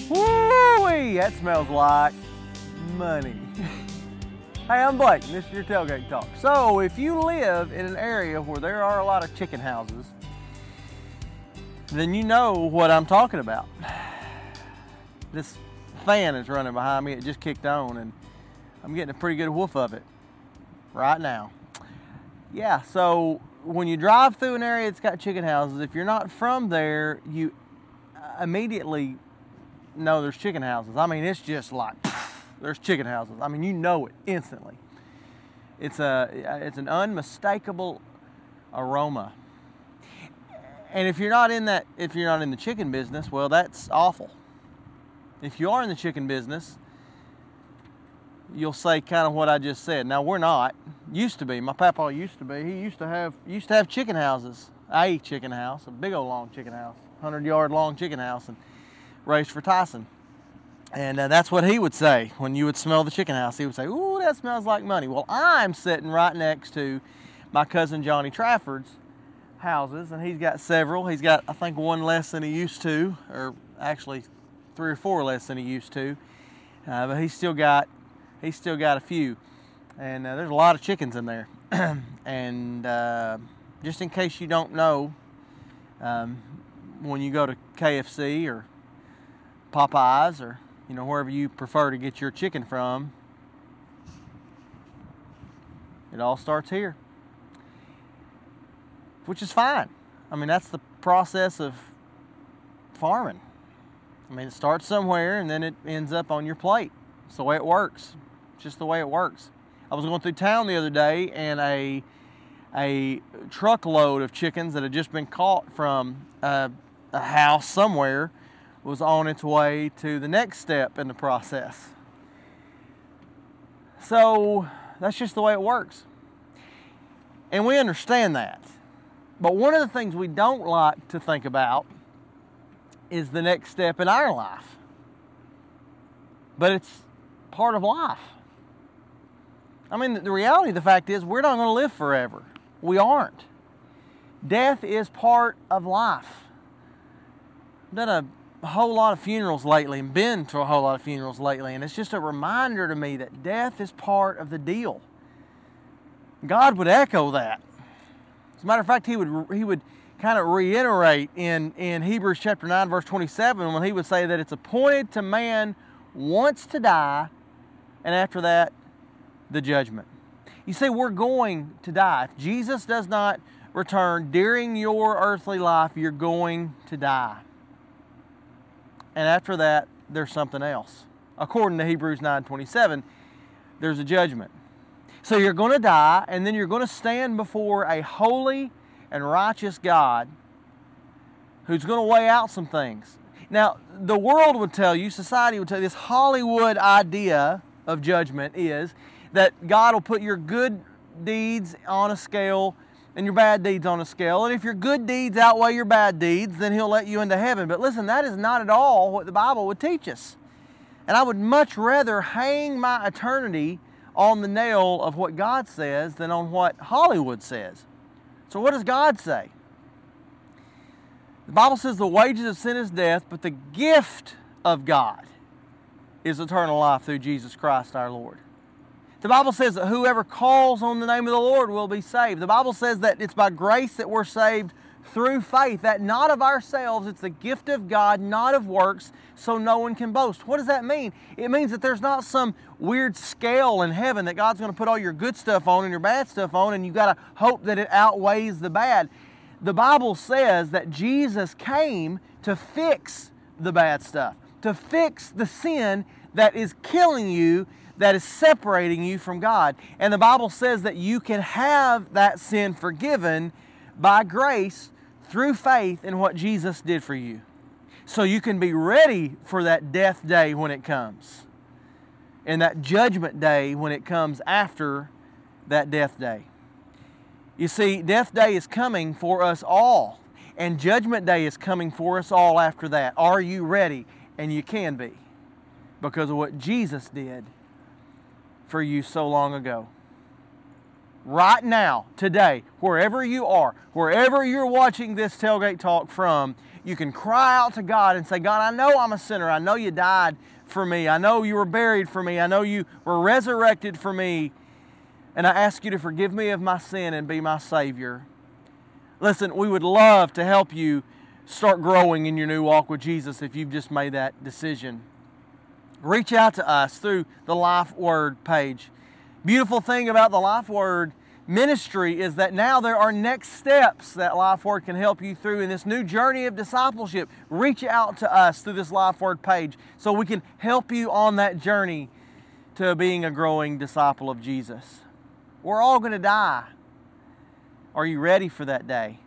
Woo-wee, that smells like money. Hey, I'm Blake, and this is your Tailgate Talk. So, if you live in an area where there are a lot of chicken houses, then you know what I'm talking about. This fan is running behind me. It just kicked on, and I'm getting a pretty good whiff of it right now. Yeah, so when you drive through an area that's got chicken houses, if you're not from there, you immediately know there's chicken houses. I mean, it's just like, there's chicken houses. I mean, you know it instantly. It's an unmistakable aroma. And if you're not in the chicken business, well, that's awful. If you are in the chicken business, you'll say kind of what I just said. Now, we're not. Used to be. My papa used to be. He used to have chicken houses. A chicken house, a big old long chicken house, 100-yard long chicken house, and raised for Tyson. And that's what he would say when you would smell the chicken house. He would say, "Ooh, that smells like money." Well, I'm sitting right next to my cousin Johnny Trafford's houses, and he's got several. He's got, I think, one less than he used to, or actually 3 or 4 less than he used to. But he's still got a few, and there's a lot of chickens in there. And just in case you don't know, when you go to KFC or Popeyes or wherever you prefer to get your chicken from, it all starts here, which is fine. I mean, that's the process of farming. I mean, it starts somewhere and then it ends up on your plate. It's the way it works. It's just the way it works. I was going through town the other day, and a truckload of chickens that had just been caught from a house somewhere was on its way to the next step in the process. So that's just the way it works. And we understand that. But one of the things we don't like to think about is the next step in our life. But it's part of life. I mean, the reality of the fact is we're not going to live forever. We aren't. Death is part of life. I've done a whole lot of funerals lately and been to a whole lot of funerals lately, and it's just a reminder to me that death is part of the deal. God would echo that. As a matter of fact, he would kind of reiterate in Hebrews chapter 9 verse 27 when he would say that it's appointed to man once to die, and after that the judgment. You see, we're going to die. If Jesus does not return during your earthly life, you're going to die. And after that, there's something else. According to Hebrews 9:27, there's a judgment. So you're going to die, and then you're going to stand before a holy and righteous God who's going to weigh out some things. Now, the world would tell you, society would tell you, this Hollywood idea of judgment is that God will put your good deeds on a scale and your bad deeds on a scale. And if your good deeds outweigh your bad deeds, then He'll let you into heaven. But listen, that is not at all what the Bible would teach us. And I would much rather hang my eternity on the nail of what God says than on what Hollywood says. So what does God say? The Bible says the wages of sin is death, but the gift of God is eternal life through Jesus Christ our Lord. The Bible says that whoever calls on the name of the Lord will be saved. The Bible says that it's by grace that we're saved through faith, that not of ourselves, it's the gift of God, not of works, so no one can boast. What does that mean? It means that there's not some weird scale in heaven that God's going to put all your good stuff on and your bad stuff on, and you've got to hope that it outweighs the bad. The Bible says that Jesus came to fix the bad stuff, to fix the sin that is killing you, that is separating you from God. And the Bible says that you can have that sin forgiven by grace through faith in what Jesus did for you. So you can be ready for that death day when it comes, and that judgment day when it comes after that death day. You see, death day is coming for us all, and judgment day is coming for us all after that. Are you ready? And you can be, because of what Jesus did for you so long ago. right now, today, wherever you are, wherever you're watching this Tailgate Talk from, you can cry out to God and say, God, I know I'm a sinner. I know you died for me. I know you were buried for me. I know you were resurrected for me. And I ask you to forgive me of my sin and be my Savior. Listen, we would love to help you start growing in your new walk with Jesus if you've just made that decision. Reach out to us through the Life Word page. Beautiful thing about the Life Word ministry is that now there are next steps that Life Word can help you through in this new journey of discipleship. Reach out to us through this Life Word page so we can help you on that journey to being a growing disciple of Jesus. We're all going to die. Are you ready for that day?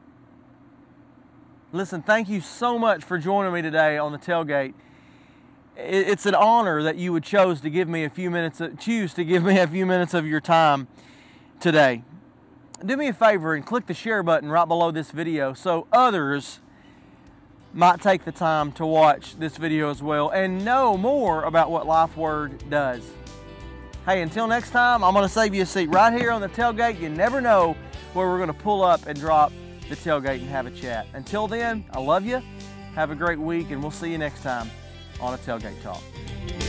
Listen, thank you so much for joining me today on the Tailgate. It's an honor that you would choose to give me a few minutes of your time today. Do me a favor and click the share button right below this video so others might take the time to watch this video as well and know more about what Life Word does. Hey, until next time, I'm going to save you a seat right here on the tailgate. You never know where we're going to pull up and drop the tailgate and have a chat. Until then, I love you. Have a great week, and we'll see you next time on a Tailgate Talk.